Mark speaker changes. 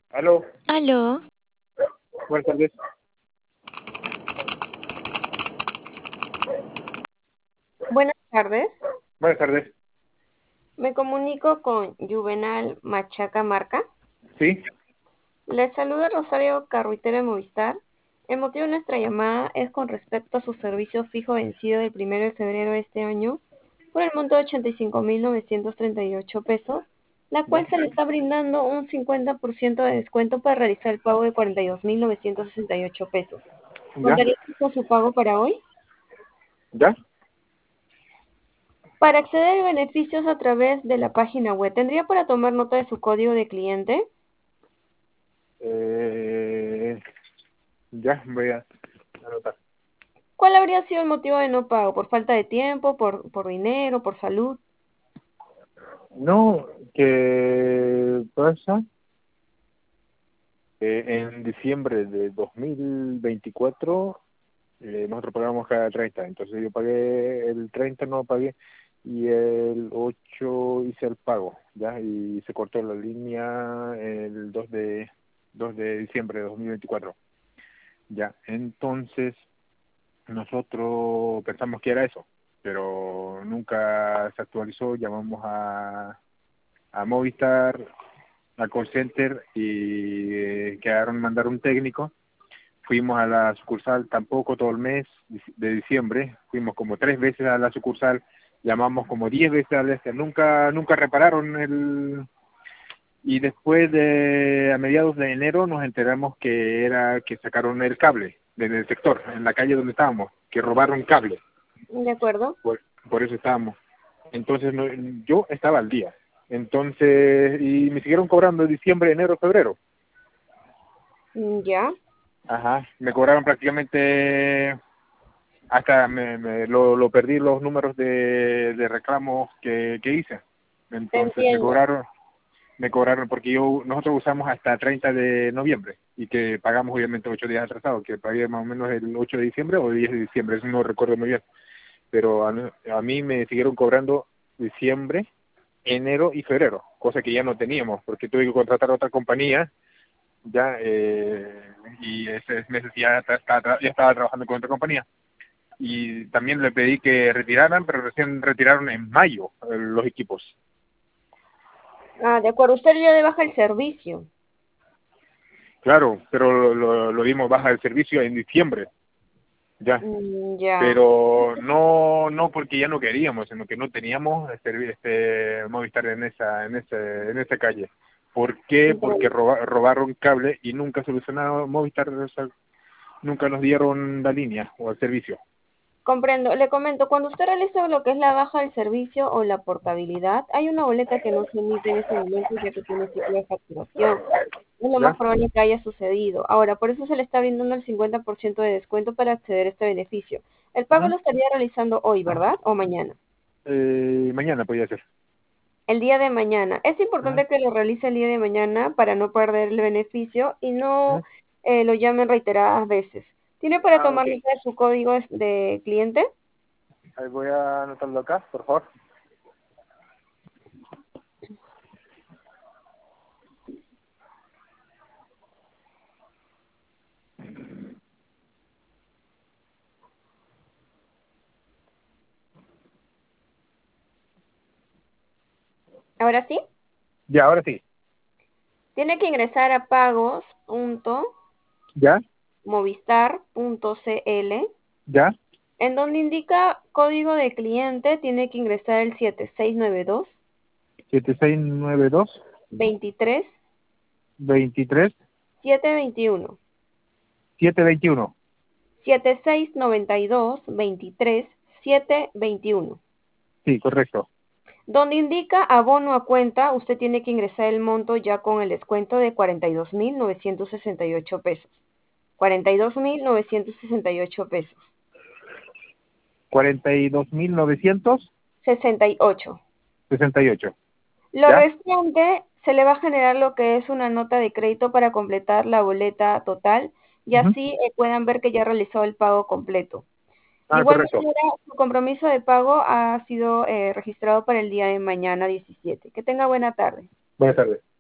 Speaker 1: Aló,
Speaker 2: Aló,
Speaker 1: buenas tardes.
Speaker 3: Buenas tardes,
Speaker 1: Buenas tardes.
Speaker 3: me comunico con Juvenal Machaca Marca.
Speaker 1: ¿Sí?
Speaker 3: Les saluda Rosario Carruitera de Movistar. El motivo de nuestra llamada es con respecto a su servicio fijo vencido del 1 de febrero de este año por el monto de 85.938 pesos, la
Speaker 1: ¿Ya?
Speaker 3: cual se le está brindando un 50% de descuento para realizar el pago de 42.968 pesos.
Speaker 1: ¿Ya?
Speaker 3: ¿Contaría con su pago para hoy?
Speaker 1: ¿Ya?
Speaker 3: Para acceder a beneficios a través de la página web, ¿tendría para tomar nota de su código de cliente?
Speaker 1: Eh, ya, voy a anotar.
Speaker 3: ¿Cuál habría sido el motivo de no pago? ¿Por falta de tiempo, por dinero, por salud?
Speaker 1: No, ¿qué pasa? En diciembre de 2024 nosotros pagamos cada 30, entonces yo pagué el 30, no pagué, y el 8 hice el pago, ¿ya? Y se cortó la línea el 2 de diciembre de 2024, ¿ya? Entonces nosotros pensamos que era eso, pero nunca se actualizó. Llamamos a Movistar, a call center, y quedaron en mandar un técnico. Fuimos a la sucursal tampoco todo el mes de diciembre, fuimos como 3 veces a la sucursal, llamamos como 10 veces al nunca repararon y después a mediados de enero nos enteramos que era que sacaron el cable del sector, en la calle donde estábamos, que robaron cable.
Speaker 3: ¿De acuerdo?
Speaker 1: Por eso estábamos. Entonces yo estaba al día. Entonces, y me siguieron cobrando diciembre, enero, febrero.
Speaker 3: Ya.
Speaker 1: Ajá, me cobraron prácticamente hasta lo perdí los números de reclamos que hice. Entonces
Speaker 3: Entiendo.
Speaker 1: me cobraron porque nosotros usamos hasta 30 de noviembre y que pagamos obviamente 8 días atrasados, que pagué más o menos el 8 de diciembre o 10 de diciembre, eso no recuerdo muy bien. Pero a mí me siguieron cobrando diciembre, enero y febrero, cosa que ya no teníamos, porque tuve que contratar a otra compañía, ya, y ese mes ya estaba trabajando con otra compañía. Y también le pedí que retiraran, pero recién retiraron en mayo los equipos.
Speaker 3: Ah, de acuerdo. Usted dio de baja el servicio.
Speaker 1: Claro, pero lo dimos baja del servicio en diciembre, ya.
Speaker 3: Ya.
Speaker 1: Pero no porque ya no queríamos, sino que no teníamos Movistar en esa calle. ¿Por qué? Porque
Speaker 3: Comprendo.
Speaker 1: robaron cable y nunca solucionaron Movistar, o sea, nunca nos dieron la línea o el servicio.
Speaker 3: Comprendo. Le comento, cuando usted realiza lo que es la baja del servicio o la portabilidad, hay una boleta que no se emite en ese momento ya que tiene ciclo de facturación. Es lo más
Speaker 1: ¿Ya?
Speaker 3: probable que haya sucedido. Ahora, por eso se le está brindando el 50% de descuento para acceder a este beneficio. El pago
Speaker 1: Ujú.
Speaker 3: lo estaría realizando hoy, ¿verdad? ¿O mañana?
Speaker 1: Mañana podía ser.
Speaker 3: El día de mañana. Es
Speaker 1: Ujú,
Speaker 3: importante que lo realice el día de mañana para no perder el beneficio y no
Speaker 1: ujú.
Speaker 3: lo llamen reiteradas veces. ¿Tiene para
Speaker 1: Ah,
Speaker 3: tomar
Speaker 1: ok.
Speaker 3: nota de su código de cliente?
Speaker 1: Ahí voy a anotarlo acá, por favor.
Speaker 3: Ahora sí,
Speaker 1: Ya, ahora sí.
Speaker 3: tiene que ingresar a
Speaker 1: ¿Ya?
Speaker 3: pagos.movistar.cl.
Speaker 1: ¿Ya?
Speaker 3: En donde indica código de cliente, tiene que ingresar el 7692
Speaker 1: 7692
Speaker 3: 23
Speaker 1: 23
Speaker 3: 721.
Speaker 1: 721.
Speaker 3: 7692 23 721.
Speaker 1: Sí, correcto.
Speaker 3: Donde indica abono a cuenta, usted tiene que ingresar el monto ya con el descuento de 42.968 pesos. 42.968 pesos.
Speaker 1: 42.968.
Speaker 3: 68. Lo
Speaker 1: ¿Ya?
Speaker 3: restante se le va a generar lo que es una nota de crédito para completar la boleta total y
Speaker 1: Ujú.
Speaker 3: así puedan ver que ya realizó el pago completo. De
Speaker 1: Ah,
Speaker 3: igual
Speaker 1: correcto.
Speaker 3: manera, su compromiso de pago ha sido registrado para el día de mañana 17. Que tenga buena tarde.
Speaker 1: Buenas tardes.